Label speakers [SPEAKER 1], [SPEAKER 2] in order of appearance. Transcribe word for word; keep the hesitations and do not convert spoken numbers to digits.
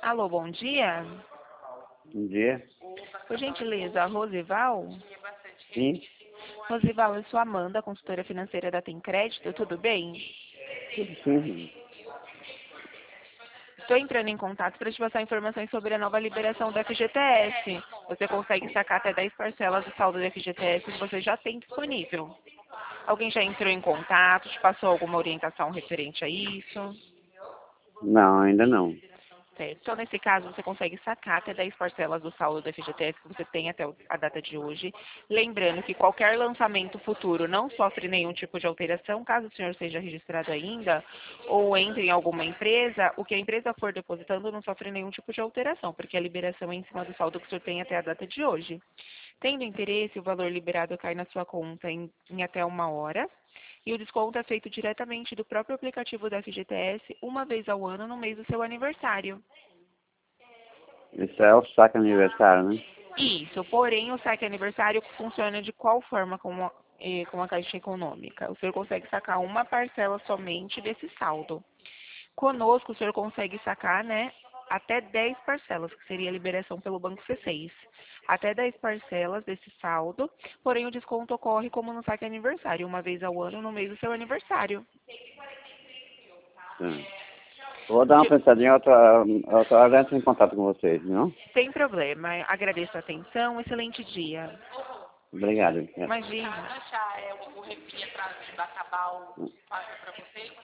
[SPEAKER 1] Alô, bom dia.
[SPEAKER 2] Bom dia.
[SPEAKER 1] Por gentileza, Rosival?
[SPEAKER 2] Sim.
[SPEAKER 1] Rosival, eu sou Amanda, consultora financeira da Tem Crédito, tudo bem?
[SPEAKER 2] Sim.
[SPEAKER 1] Estou entrando em contato para te passar informações sobre a nova liberação do F G T S. Você consegue sacar até dez parcelas do saldo do F G T S que você já tem disponível. Alguém já entrou em contato, te passou alguma orientação referente a isso?
[SPEAKER 2] Não, ainda não.
[SPEAKER 1] Certo. Então, nesse caso, você consegue sacar até dez parcelas do saldo do F G T S que você tem até a data de hoje. Lembrando que qualquer lançamento futuro não sofre nenhum tipo de alteração, caso o senhor seja registrado ainda ou entre em alguma empresa, o que a empresa for depositando não sofre nenhum tipo de alteração, porque a liberação é em cima do saldo que o senhor tem até a data de hoje. Tendo interesse, o valor liberado cai na sua conta em, em até uma hora. E o desconto é feito diretamente do próprio aplicativo da F G T S, uma vez ao ano, no mês do seu aniversário.
[SPEAKER 2] Isso é o saque aniversário, né?
[SPEAKER 1] Isso, porém, o saque aniversário funciona de qual forma com a, eh, com a Caixa Econômica? O senhor consegue sacar uma parcela somente desse saldo. Conosco, o senhor consegue sacar, né, até dez parcelas, que seria a liberação pelo Banco C seis. Até dez parcelas desse saldo, porém o desconto ocorre como no saque aniversário, uma vez ao ano, no mês do seu aniversário.
[SPEAKER 2] Sim. Vou dar uma pensadinha, outra, outra hora entro em contato com vocês, não?
[SPEAKER 1] Sem problema. Agradeço a atenção. Excelente dia.
[SPEAKER 2] Obrigado.
[SPEAKER 1] Imagina.